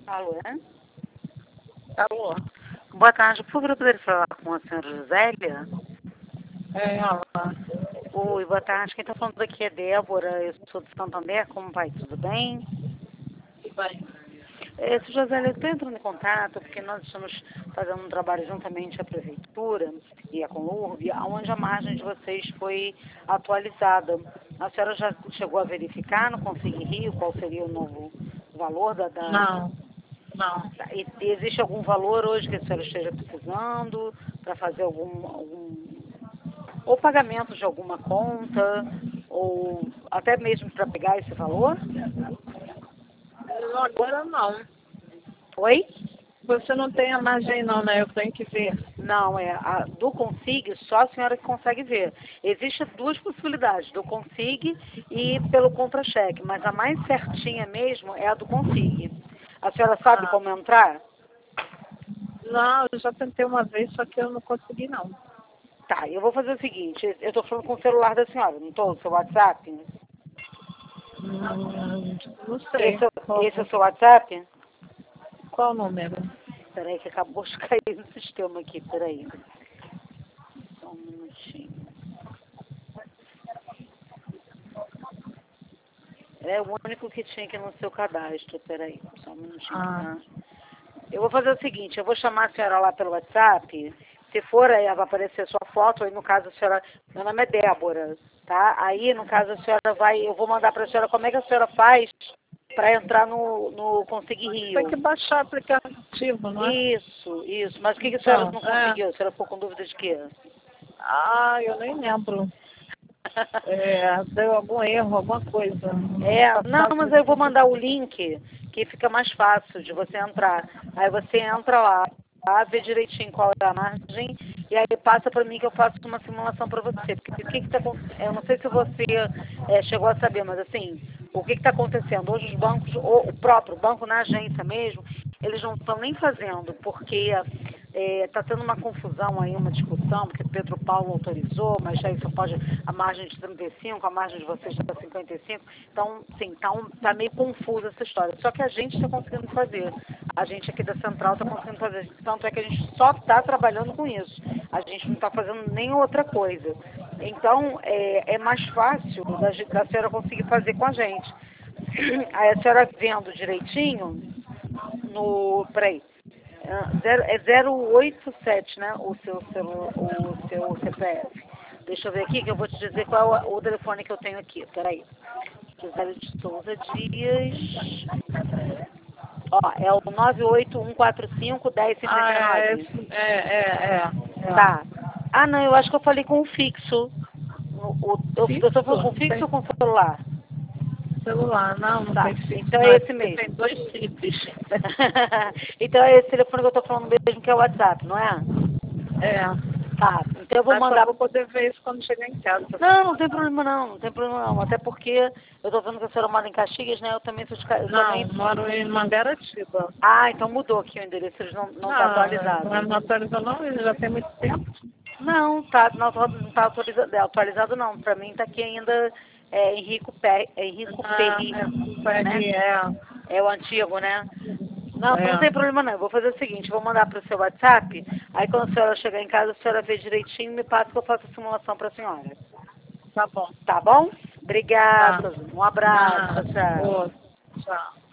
Alô, né? Alô? Boa tarde, por favor, eu poderia falar com a senhora Josélia? É ela. Oi, boa tarde, quem está falando aqui é Débora, eu sou de Santander, como vai? Tudo bem? Tudo bem? Sr. Josélia, eu estou entrando em contato porque nós estamos fazendo um trabalho juntamente à Prefeitura e à Conurb, onde a margem de vocês foi atualizada. A senhora já chegou a verificar no Consigue Rio qual seria o novo valor Não, não. Existe algum valor hoje que a senhora esteja precisando para fazer ou pagamento de alguma conta, ou até mesmo para pegar esse valor? Não, agora não. Oi? Você não tem a margem não, né? Eu tenho que ver. Não, do Consigue, só a senhora que consegue ver. Existem duas possibilidades, do Consigue e pelo contra-cheque, mas a mais certinha mesmo é a do Consigue. A senhora sabe Ah, como entrar? não, eu já tentei uma vez, só que eu não consegui não. Tá, eu vou fazer o seguinte, eu estou falando com o celular da senhora, não estou? O seu WhatsApp? Não sei. Esse é o seu WhatsApp? Qual o número? Peraí que acabou de cair no sistema aqui, peraí. Só um minutinho. É o único que tinha aqui no seu cadastro, peraí. Só um minutinho, Ah, tá? Eu vou fazer o seguinte, eu vou chamar a senhora lá pelo WhatsApp. Se for, aí vai aparecer a sua foto, aí no caso a senhora... Meu nome é Débora, tá? Aí, no caso, a senhora vai... Eu vou mandar para a senhora como é que a senhora faz para entrar no Consigue tem que Rio. baixar o aplicativo, não é? Isso. Mas o que a senhora Então, não conseguiu? A senhora ficou com dúvida de quê? eu nem lembro. Deu algum erro, alguma coisa. Não, mas eu vou mandar o link que fica mais fácil de você entrar. Aí você entra lá, vê direitinho qual é a margem e aí passa para mim que eu faço uma simulação para você. Porque o que está acontecendo? Eu não sei se você chegou a saber, mas assim, o que está acontecendo? Hoje os bancos, o próprio banco na agência mesmo, eles não estão nem fazendo, porque está tendo uma confusão aí, uma discussão, porque Pedro Paulo autorizou, mas aí só pode a margem de 35, a margem de vocês está 55. Então, sim, tá meio confusa essa história. Só que a gente está conseguindo fazer. A gente aqui da Central está conseguindo fazer. Tanto é que a gente só está trabalhando com isso. A gente não está fazendo nem outra coisa. Então, é mais fácil da senhora conseguir fazer com a gente. Aí a senhora vendo direitinho peraí, é 087, né? O seu CPF. Deixa eu ver aqui que eu vou te dizer qual é o telefone que eu tenho aqui. Peraí. Gisele de Souza Dias. Ó, é o 98145-1059. Tá. Ah, não, eu acho que eu falei com o fixo. Eu tô falando com o fixo ou com o celular? Celular, não Tá, tem fixo, então não. é É esse porque tem mesmo. dois chips. Então é esse telefone que eu tô falando mesmo, que é o WhatsApp, não é? É. Tá, então eu vou Mas só mandar. vou poder ver isso quando chegar em casa. Não, não tem problema não, não tem problema não. Até porque eu tô vendo que a senhora mora em Caxias, né? Eu também sou de eu Não, também. moro em Mangaratiba. Ah, então mudou aqui o endereço, eles não tá atualizado. Não atualizou não, ele já tem muito tempo. Não, não tá atualizado não. Pra mim tá aqui ainda Henrico Perri, né? É o antigo, né? Não, não tem problema não. Eu vou fazer o seguinte, vou mandar pro seu WhatsApp, aí quando a senhora chegar em casa, a senhora vê direitinho e me passa que eu faço a simulação pra senhora. Tá bom. Tá bom? Tá. Obrigada. Um abraço. Tchau, tchau. Tchau.